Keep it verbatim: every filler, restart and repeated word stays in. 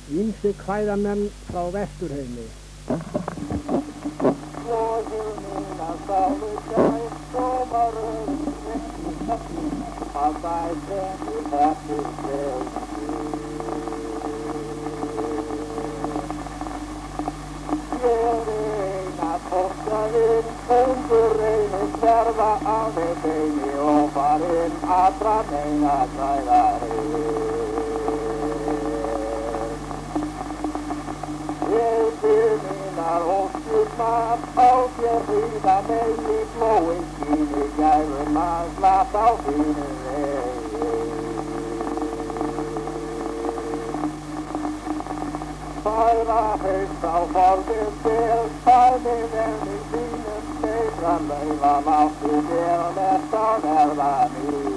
Ýmsir kvæðamenn frá Vesturheimi. Flóðir mína sálu gæt, sómaröðum að bætið í hættu sveitu. Ég reyna tóktaðinn, ungur reynir hverfa á þeir beini og farinn allra meina græðarinn. Ég byrð mínar óskilnar á þér hríða megi blóin skíni gæfum að slata á þínu vegi. Færa haust á forðið þér, færðið enn í þínum steitra laufa máttu þér og lest á verða mín.